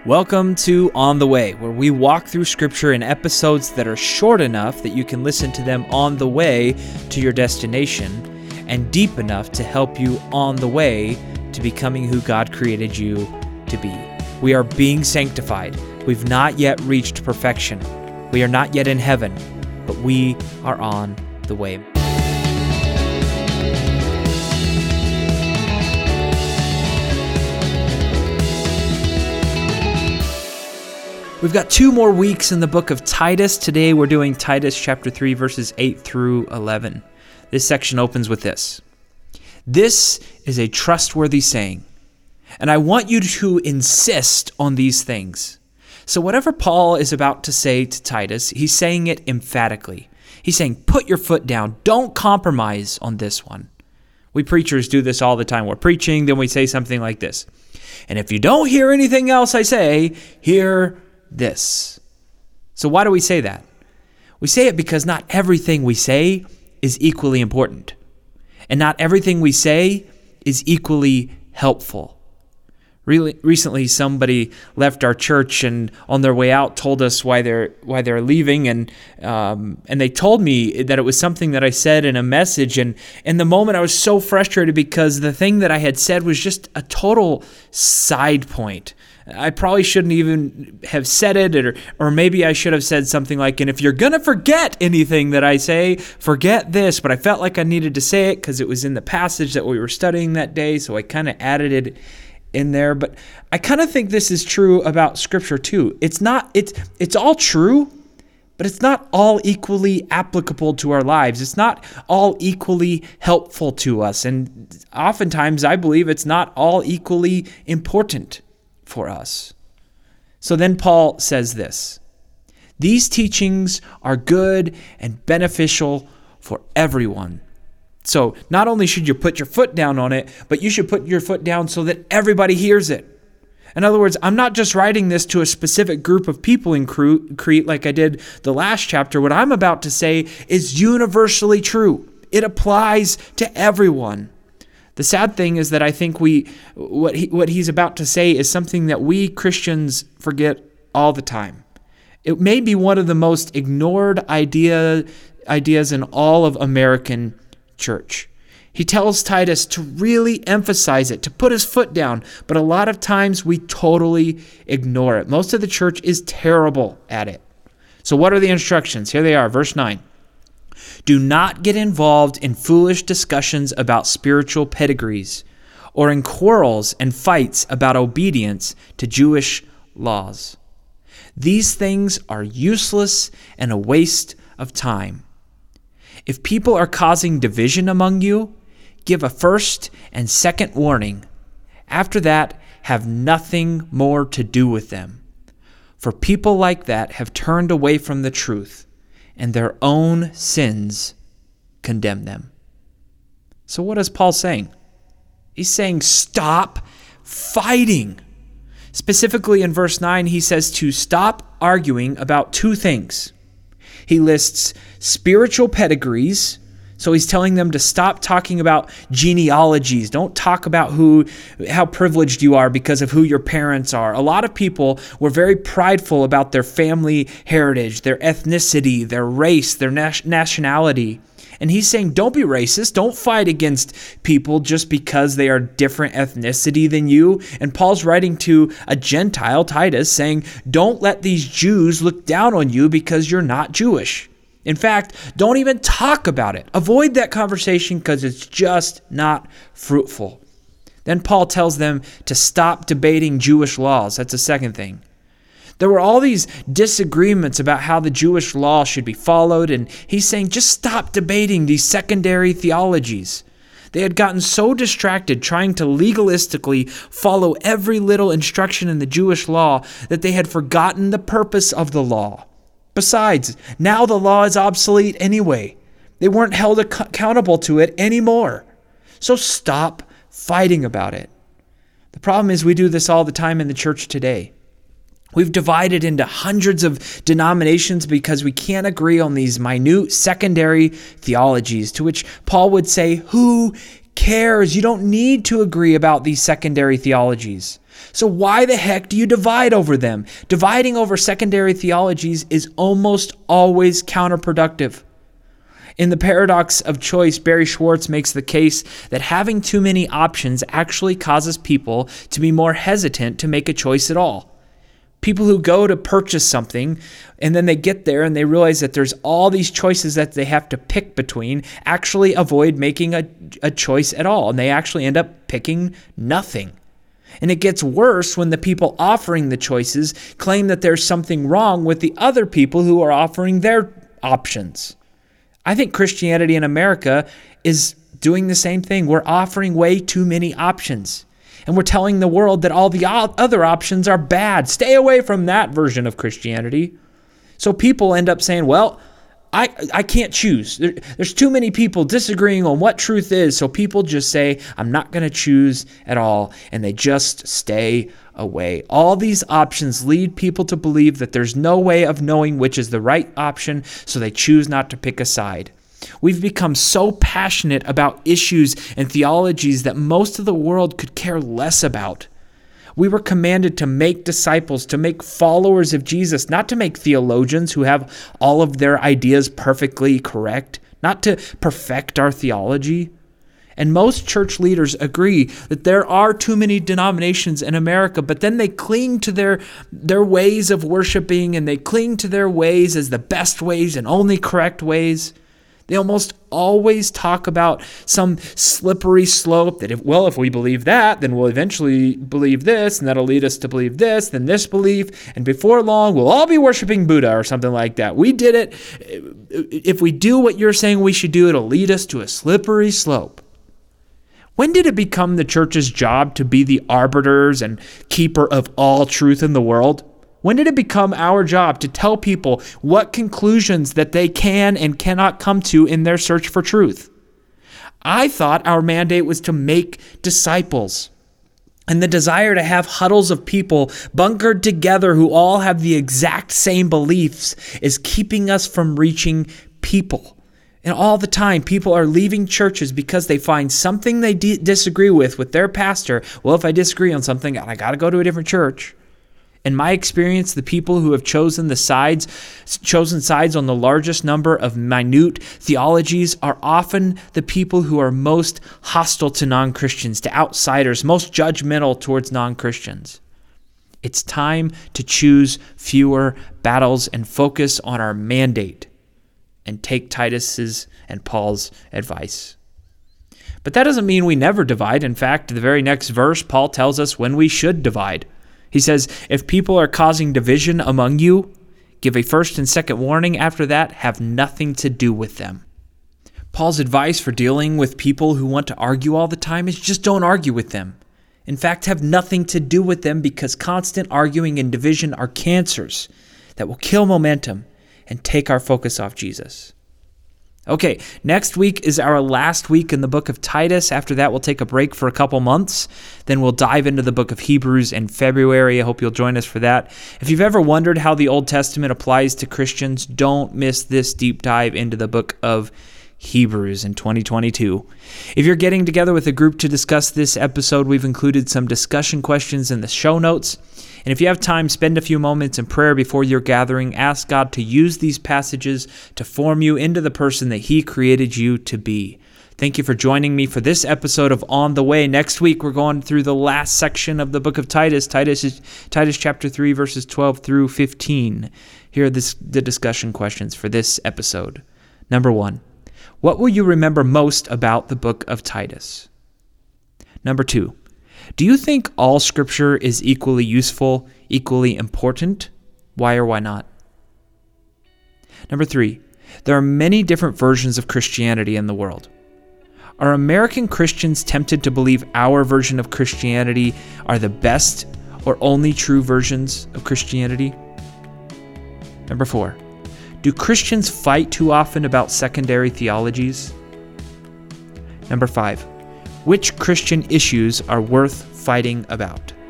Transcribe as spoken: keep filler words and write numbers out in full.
Welcome to On the Way, where we walk through Scripture in episodes that are short enough that you can listen to them on the way to your destination, and deep enough to help you on the way to becoming who God created you to be. We are being sanctified. We've not yet reached perfection. We are not yet in heaven, but we are on the way. We've got two more weeks in the book of Titus. Today we're doing Titus chapter three, verses eight through eleven. This section opens with this. This is a trustworthy saying, and I want you to insist on these things. So whatever Paul is about to say to Titus, he's saying it emphatically. He's saying, put your foot down. Don't compromise on this one. We preachers do this all the time. We're preaching, then we say something like this. And if you don't hear anything else I say, hear this. So why do we say that? We say it because not everything we say is equally important. And not everything we say is equally helpful. Really, recently, somebody left our church and on their way out told us why they're why they're leaving, and um, and they told me that it was something that I said in a message. And in the moment, I was so frustrated because the thing that I had said was just a total side point. I probably shouldn't even have said it, or or maybe I should have said something like, and if you're going to forget anything that I say, forget this. But I felt like I needed to say it because it was in the passage that we were studying that day, so I kind of added it in there. But I kind of think this is true about Scripture too. It's not, it's, it's all true, but it's not all equally applicable to our lives. It's not all equally helpful to us. And oftentimes I believe it's not all equally important for us. So then Paul says this, these teachings are good and beneficial for everyone. So not only should you put your foot down on it, but you should put your foot down so that everybody hears it. In other words, I'm not just writing this to a specific group of people in Crete like I did the last chapter. What I'm about to say is universally true. It applies to everyone. The sad thing is that I think we what he, what he's about to say is something that we Christians forget all the time. It may be one of the most ignored idea, ideas in all of American church. He tells Titus to really emphasize it, to put his foot down, but a lot of times we totally ignore it. Most of the church is terrible at it. So what are the instructions? Here they are, verse nine. Do not get involved in foolish discussions about spiritual pedigrees or in quarrels and fights about obedience to Jewish laws. These things are useless and a waste of time. If people are causing division among you, give a first and second warning. After that, have nothing more to do with them. For people like that have turned away from the truth, and their own sins condemn them. So what is Paul saying? He's saying stop fighting. Specifically in verse nine, he says to stop arguing about two things. He lists spiritual pedigrees. So he's telling them to stop talking about genealogies. Don't talk about who, how privileged you are because of who your parents are. A lot of people were very prideful about their family heritage, their ethnicity, their race, their nationality. And he's saying, don't be racist. Don't fight against people just because they are different ethnicity than you. And Paul's writing to a Gentile, Titus, saying, don't let these Jews look down on you because you're not Jewish. In fact, don't even talk about it. Avoid that conversation because it's just not fruitful. Then Paul tells them to stop debating Jewish laws. That's the second thing. There were all these disagreements about how the Jewish law should be followed, and he's saying just stop debating these secondary theologies. They had gotten so distracted trying to legalistically follow every little instruction in the Jewish law that they had forgotten the purpose of the law. Besides, now the law is obsolete anyway. They weren't held ac- accountable to it anymore. So stop fighting about it. The problem is we do this all the time in the church today. We've divided into hundreds of denominations because we can't agree on these minute secondary theologies, to which Paul would say, who cares? You don't need to agree about these secondary theologies. So why the heck do you divide over them? Dividing over secondary theologies is almost always counterproductive. In The Paradox of Choice, Barry Schwartz makes the case that having too many options actually causes people to be more hesitant to make a choice at all. People who go to purchase something and then they get there and they realize that there's all these choices that they have to pick between actually avoid making a, a choice at all, and they actually end up picking nothing. And it gets worse when the people offering the choices claim that there's something wrong with the other people who are offering their options. I think Christianity in America is doing the same thing. We're offering way too many options. And we're telling the world that all the other options are bad. Stay away from that version of Christianity. So people end up saying, well, I I can't choose. There, there's too many people disagreeing on what truth is, so people just say, I'm not going to choose at all, and they just stay away. All these options lead people to believe that there's no way of knowing which is the right option, so they choose not to pick a side. We've become so passionate about issues and theologies that most of the world could care less about. We were commanded to make disciples, to make followers of Jesus, not to make theologians who have all of their ideas perfectly correct, not to perfect our theology. And most church leaders agree that there are too many denominations in America, but then they cling to their, their ways of worshiping, and they cling to their ways as the best ways and only correct ways. They almost always talk about some slippery slope that, if, well, if we believe that, then we'll eventually believe this, and that'll lead us to believe this, then this belief, and before long, we'll all be worshiping Buddha or something like that. We did it. If we do what you're saying we should do, it'll lead us to a slippery slope. When did it become the church's job to be the arbiters and keeper of all truth in the world? When did it become our job to tell people what conclusions that they can and cannot come to in their search for truth? I thought our mandate was to make disciples. And the desire to have huddles of people bunkered together who all have the exact same beliefs is keeping us from reaching people. And all the time, people are leaving churches because they find something they d- disagree with with their pastor. Well, if I disagree on something, I got to go to a different church. In my experience, the people who have chosen the sides, chosen sides on the largest number of minute theologies are often the people who are most hostile to non-Christians, to outsiders, most judgmental towards non-Christians. It's time to choose fewer battles and focus on our mandate and take Titus's and Paul's advice. But that doesn't mean we never divide. In fact, the very next verse, Paul tells us when we should divide. He says, if people are causing division among you, give a first and second warning. After that, have nothing to do with them. Paul's advice for dealing with people who want to argue all the time is just don't argue with them. In fact, have nothing to do with them, because constant arguing and division are cancers that will kill momentum and take our focus off Jesus. Okay, next week is our last week in the book of Titus. After that, we'll take a break for a couple months. Then we'll dive into the book of Hebrews in February. I hope you'll join us for that. If you've ever wondered how the Old Testament applies to Christians, don't miss this deep dive into the book of Hebrews in twenty twenty-two. If you're getting together with a group to discuss this episode, we've included some discussion questions in the show notes. And if you have time, spend a few moments in prayer before your gathering. Ask God to use these passages to form you into the person that He created you to be. Thank you for joining me for this episode of On the Way. Next week, we're going through the last section of the book of Titus, Titus, is, Titus chapter three, verses twelve through fifteen. Here are this, the discussion questions for this episode. Number one, what will you remember most about the book of Titus? Number two, do you think all Scripture is equally useful, equally important? Why or why not? Number three, there are many different versions of Christianity in the world. Are American Christians tempted to believe our version of Christianity are the best or only true versions of Christianity? Number four, do Christians fight too often about secondary theologies? Number five, which Christian issues are worth fighting about?